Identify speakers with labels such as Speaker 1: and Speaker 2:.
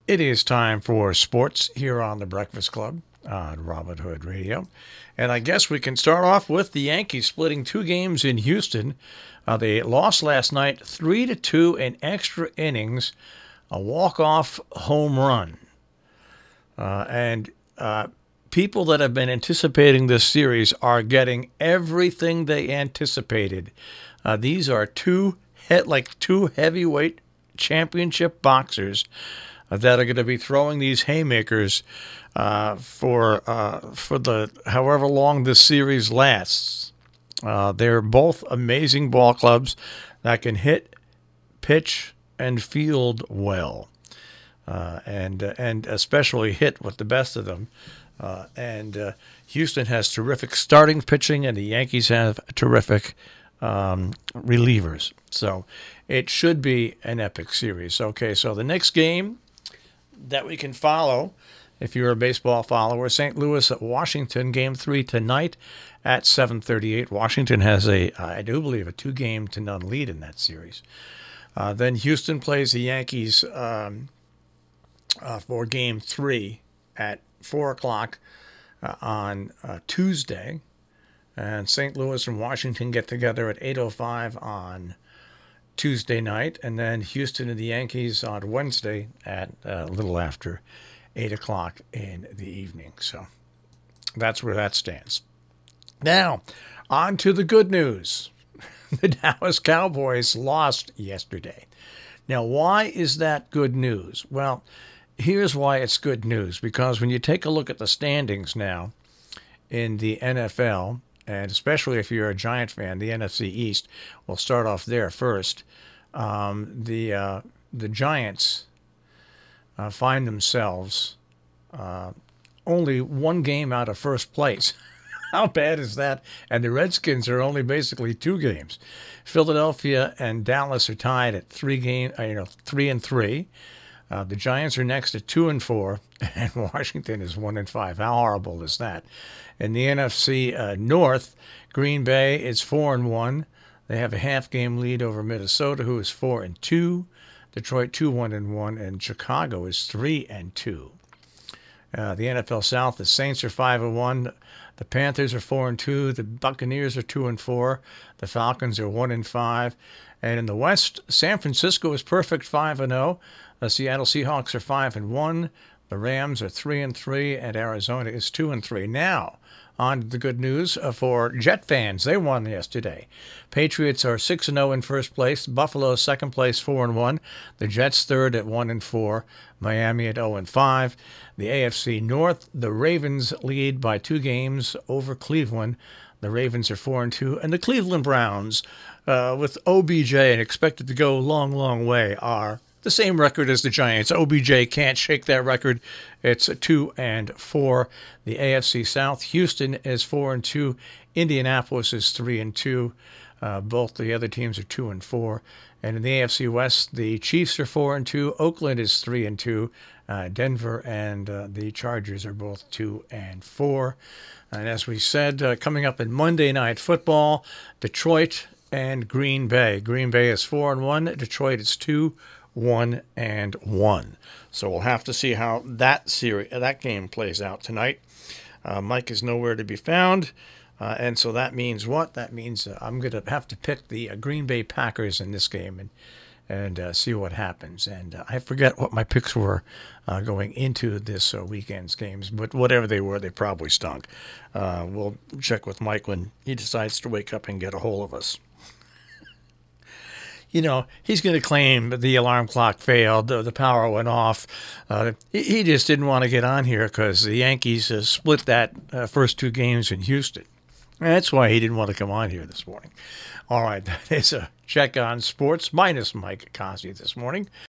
Speaker 1: It is time for sports here on the Breakfast Club on Robin Hood Radio. And I guess we can start off with the Yankees splitting two games in Houston. They lost last night 3-2 in extra innings, a walk-off home run. And people that have been anticipating this series are getting everything they anticipated. These are two heavyweight championship boxers that are going to be throwing these haymakers for the however long this series lasts. They're both amazing ball clubs that can hit, pitch, and field well, and especially hit with the best of them. Houston has terrific starting pitching, and the Yankees have terrific relievers. So it should be an epic series. Okay, so the next game that we can follow, if you're a baseball follower, St. Louis at Washington, Game 3 tonight at 7:38. Washington has I do believe, a 2-0 lead in that series. Then Houston plays the Yankees for Game 3 at 4 o'clock on Tuesday. And St. Louis and Washington get together at 8:05 on Tuesday night, and then Houston and the Yankees on Wednesday at a little after 8 o'clock in the evening. So that's where that stands. Now, on to the good news. The Dallas Cowboys lost yesterday. Now, why is that good news? Well, here's why it's good news. Because when you take a look at the standings now in the NFL, and especially if you're a Giant fan, the NFC East, we'll start off there first. The Giants find themselves only one game out of first place. How bad is that? And the Redskins are only basically 2 games. Philadelphia and Dallas are tied at 3-3. The Giants are next at 2-4, and Washington is 1-5. How horrible is that? In the NFC North, Green Bay is 4-1. They have a half-game lead over Minnesota, who is 4-2. Detroit 2-1-1, and Chicago is 3-2. The NFL South, the Saints are 5-1. The Panthers are 4-2. The Buccaneers are 2-4. The Falcons are 1-5. And in the West, San Francisco is perfect, 5-0. The Seattle Seahawks are 5-1. The Rams are 3-3, and Arizona is 2-3. Now, on to the good news for Jet fans. They won yesterday. Patriots are 6-0 in first place. Buffalo second place, 4-1. The Jets third at 1-4. Miami at 0-5. The AFC North, the Ravens lead by 2 games over Cleveland. The Ravens are 4-2, and the Cleveland Browns, with OBJ and expected to go a long, long way, are the same record as the Giants. OBJ can't shake that record. It's 2-4. The AFC South, Houston is 4-2. Indianapolis is 3-2. Both the other teams are 2-4. And in the AFC West, the Chiefs are 4-2. Oakland is 3-2. Denver and the Chargers are both 2-4. And as we said, coming up in Monday Night Football, Detroit and Green Bay. Green Bay is 4-1. Detroit is 2-1-1. So we'll have to see how that game plays out tonight. Mike is nowhere to be found. And so that means what? That means I'm going to have to pick the Green Bay Packers in this game and see what happens. And I forget what my picks were going into this weekend's games, but whatever they were, they probably stunk. We'll check with Mike when he decides to wake up and get a hold of us. You know, he's going to claim the alarm clock failed, the power went off. He just didn't want to get on here because the Yankees split that first 2 games in Houston. That's why he didn't want to come on here this morning. All right, that is a check on sports minus Mike Cossey this morning.